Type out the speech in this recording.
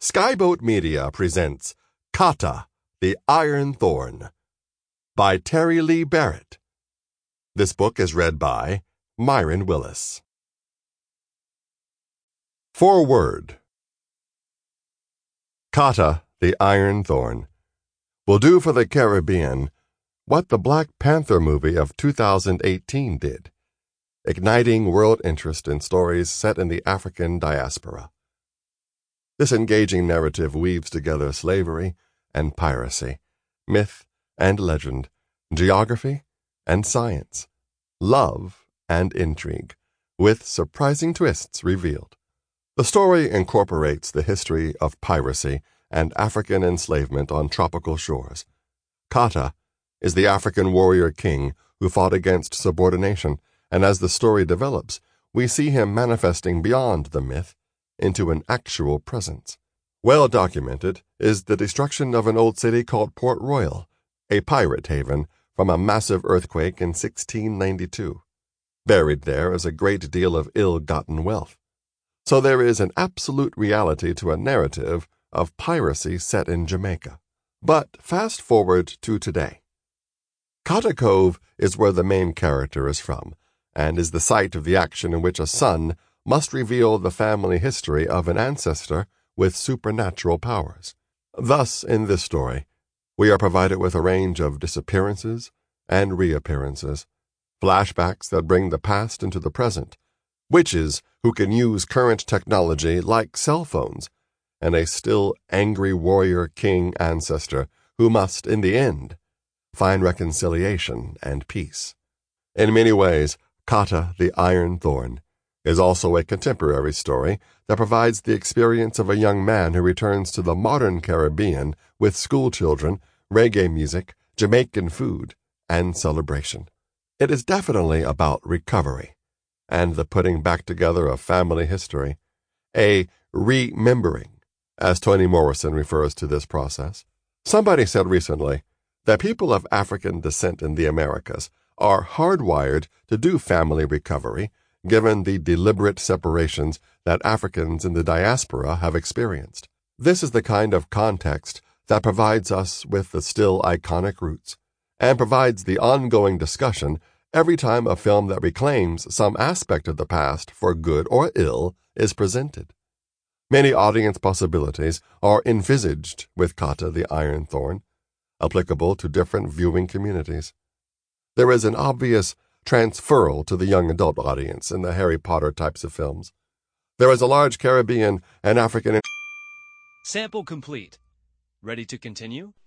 Skyboat Media presents Kata, the Iron Thorn by Terry Lee Barrett. This book is read by Myron Willis. Foreword. Kata, the Iron Thorn will do for the Caribbean what the Black Panther movie of 2018 did, igniting world interest in stories set in the African diaspora. This engaging narrative weaves together slavery and piracy, myth and legend, geography and science, love and intrigue, with surprising twists revealed. The story incorporates the history of piracy and African enslavement on tropical shores. Kata is the African warrior king who fought against subordination, and as the story develops, we see him manifesting beyond the myth into an actual presence. Well documented is the destruction of an old city called Port Royal, a pirate haven from a massive earthquake in 1692. Buried there is a great deal of ill-gotten wealth. So there is an absolute reality to a narrative of piracy set in Jamaica. But fast forward to today. Kata Cove is where the main character is from, and is the site of the action in which a son must reveal the family history of an ancestor with supernatural powers. Thus, in this story, we are provided with a range of disappearances and reappearances, flashbacks that bring the past into the present, witches who can use current technology like cell phones, and a still angry warrior king ancestor who must, in the end, find reconciliation and peace. In many ways, Kata, the Iron Thorn, is also a contemporary story that provides the experience of a young man who returns to the modern Caribbean with schoolchildren, reggae music, Jamaican food, and celebration. It is definitely about recovery and the putting back together of family history, a remembering, as Toni Morrison refers to this process. Somebody said recently that people of African descent in the Americas are hardwired to do family recovery given the deliberate separations that Africans in the diaspora have experienced. This is the kind of context that provides us with the still iconic roots, and provides the ongoing discussion every time a film that reclaims some aspect of the past for good or ill is presented. Many audience possibilities are envisaged with Kata the Iron Thorn, applicable to different viewing communities. There is an obvious transferal to the young adult audience in the Harry Potter types of films. There is a large Caribbean and African... Sample complete. Ready to continue?